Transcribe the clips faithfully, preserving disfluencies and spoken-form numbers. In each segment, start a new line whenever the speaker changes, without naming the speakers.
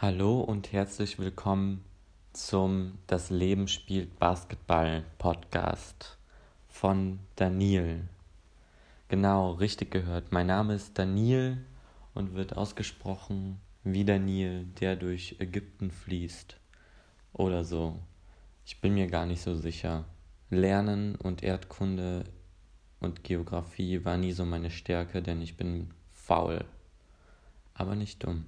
Hallo und herzlich willkommen zum Das Leben spielt Basketball Podcast von Daniel. Genau, richtig gehört. Mein Name ist Daniel und wird ausgesprochen wie Daniel, der durch Ägypten fließt. Oder so. Ich bin mir gar nicht so sicher. Lernen und Erdkunde und Geografie war nie so meine Stärke, denn ich bin faul, aber nicht dumm.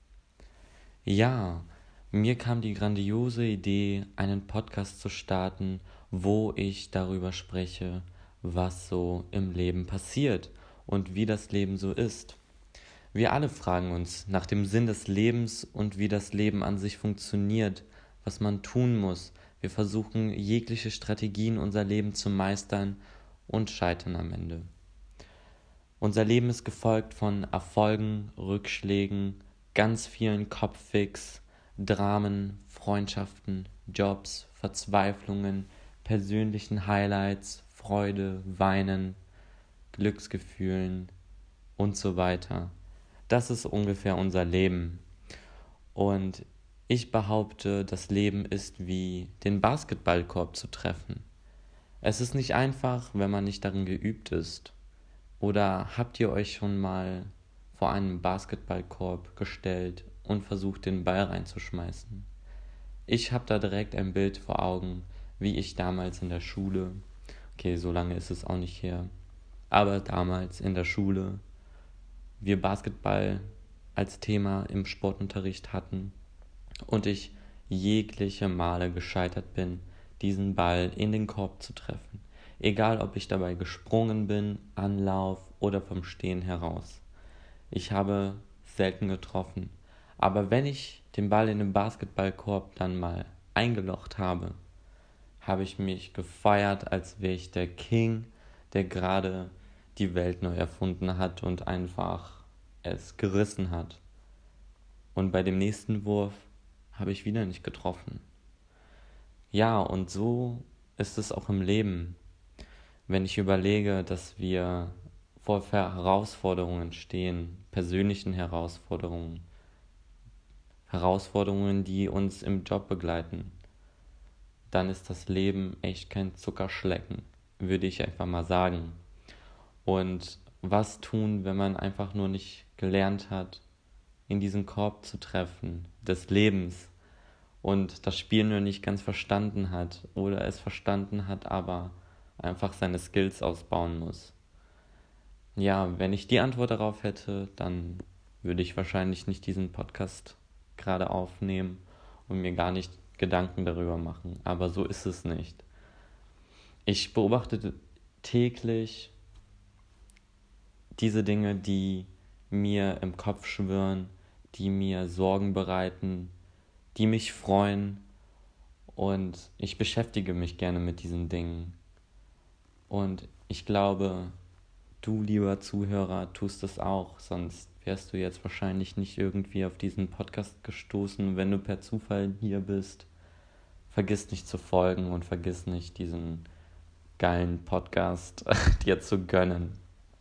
Ja, mir kam die grandiose Idee, einen Podcast zu starten, wo ich darüber spreche, was so im Leben passiert und wie das Leben so ist. Wir alle fragen uns nach dem Sinn des Lebens und wie das Leben an sich funktioniert, was man tun muss. Wir versuchen jegliche Strategien, unser Leben zu meistern und scheitern am Ende. Unser Leben ist gefolgt von Erfolgen, Rückschlägen, ganz vielen Kopffix, Dramen, Freundschaften, Jobs, Verzweiflungen, persönlichen Highlights, Freude, Weinen, Glücksgefühlen und so weiter. Das ist ungefähr unser Leben. Und ich behaupte, das Leben ist wie den Basketballkorb zu treffen. Es ist nicht einfach, wenn man nicht darin geübt ist. Oder habt ihr euch schon mal vor einen Basketballkorb gestellt und versucht, den Ball reinzuschmeißen? Ich habe da direkt ein Bild vor Augen, wie ich damals in der Schule, okay, so lange ist es auch nicht her, aber damals in der Schule, wir Basketball als Thema im Sportunterricht hatten und ich jegliche Male gescheitert bin, diesen Ball in den Korb zu treffen. Egal, ob ich dabei gesprungen bin, Anlauf oder vom Stehen heraus. Ich habe selten getroffen. Aber wenn ich den Ball in den Basketballkorb dann mal eingelocht habe, habe ich mich gefeiert, als wäre ich der King, der gerade die Welt neu erfunden hat und einfach es gerissen hat. Und bei dem nächsten Wurf habe ich wieder nicht getroffen. Ja, und so ist es auch im Leben. Wenn ich überlege, dass wir vor Herausforderungen stehen, persönlichen Herausforderungen, Herausforderungen, die uns im Job begleiten, dann ist das Leben echt kein Zuckerschlecken, würde ich einfach mal sagen. Und was tun, wenn man einfach nur nicht gelernt hat, in diesen Korb zu treffen, des Lebens, und das Spiel nur nicht ganz verstanden hat oder es verstanden hat, aber einfach seine Skills ausbauen muss. Ja, wenn ich die Antwort darauf hätte, dann würde ich wahrscheinlich nicht diesen Podcast gerade aufnehmen und mir gar nicht Gedanken darüber machen. Aber so ist es nicht. Ich beobachte täglich diese Dinge, die mir im Kopf schwirren, die mir Sorgen bereiten, die mich freuen, und ich beschäftige mich gerne mit diesen Dingen. Und ich glaube, du, lieber Zuhörer, tust es auch, sonst wärst du jetzt wahrscheinlich nicht irgendwie auf diesen Podcast gestoßen. Wenn du per Zufall hier bist, vergiss nicht zu folgen und vergiss nicht, diesen geilen Podcast dir zu gönnen.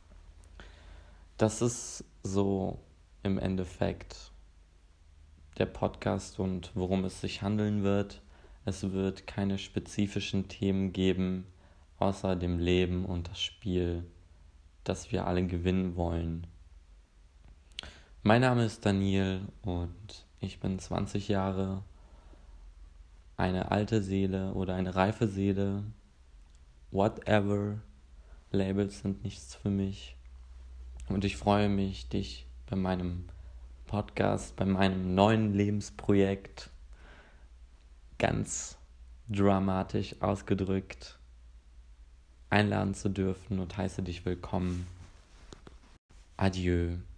Das ist so im Endeffekt der Podcast und worum es sich handeln wird. Es wird keine spezifischen Themen geben, außer dem Leben und das Spiel, das wir alle gewinnen wollen. Mein Name ist Daniel und ich bin zwanzig Jahre, eine alte Seele oder eine reife Seele, whatever, Labels sind nichts für mich. Und ich freue mich, dich bei meinem Podcast, bei meinem neuen Lebensprojekt, ganz dramatisch ausgedrückt, einladen zu dürfen und heiße dich willkommen. Adieu.